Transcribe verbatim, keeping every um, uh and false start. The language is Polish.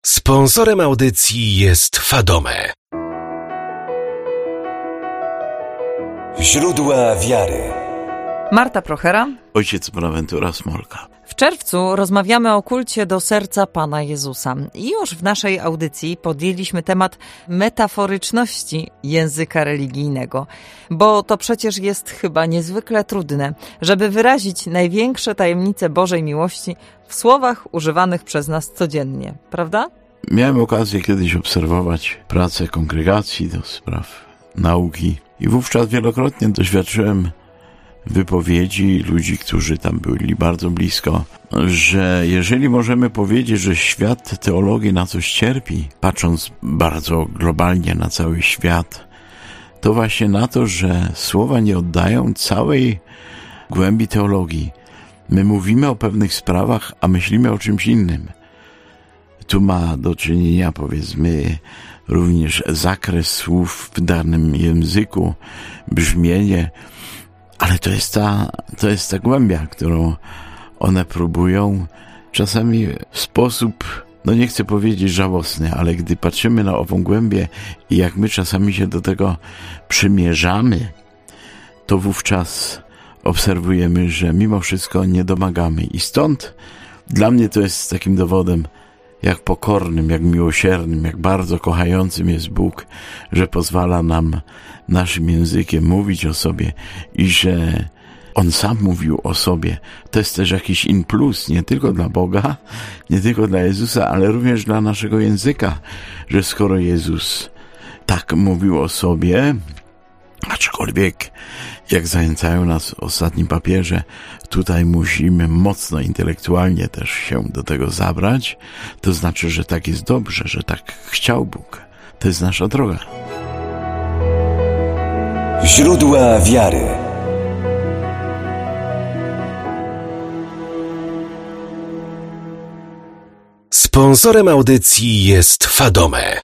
Sponsorem audycji jest Fadome. Źródła wiary. Marta Prochera, ojciec Bonaventura Smolka. W czerwcu rozmawiamy o kulcie do serca Pana Jezusa. I już w naszej audycji podjęliśmy temat metaforyczności języka religijnego. Bo to przecież jest chyba niezwykle trudne, żeby wyrazić największe tajemnice Bożej miłości w słowach używanych przez nas codziennie. Prawda? Miałem okazję kiedyś obserwować pracę kongregacji do spraw nauki i wówczas wielokrotnie doświadczyłem wypowiedzi ludzi, którzy tam byli bardzo blisko, że jeżeli możemy powiedzieć, że świat teologii na coś cierpi, patrząc bardzo globalnie na cały świat, to właśnie na to, że słowa nie oddają całej głębi teologii. My mówimy o pewnych sprawach, a myślimy o czymś innym. Tu ma do czynienia, powiedzmy, również zakres słów w danym języku, brzmienie, ale to jest ta, to jest ta głębia, którą one próbują czasami w sposób, no nie chcę powiedzieć żałosny, ale gdy patrzymy na ową głębię i jak my czasami się do tego przymierzamy, to wówczas obserwujemy, że mimo wszystko nie domagamy. I stąd dla mnie to jest takim dowodem, jak pokornym, jak miłosiernym, jak bardzo kochającym jest Bóg, że pozwala nam naszym językiem mówić o sobie i że On sam mówił o sobie. To jest też jakiś in plus, nie tylko dla Boga, nie tylko dla Jezusa, ale również dla naszego języka, że skoro Jezus tak mówił o sobie, aczkolwiek, jak zachęcają nas ostatni papieże, tutaj musimy mocno intelektualnie też się do tego zabrać, to znaczy, że tak jest dobrze, że tak chciał Bóg. To jest nasza droga. Źródła wiary. Sponsorem audycji jest Fadome.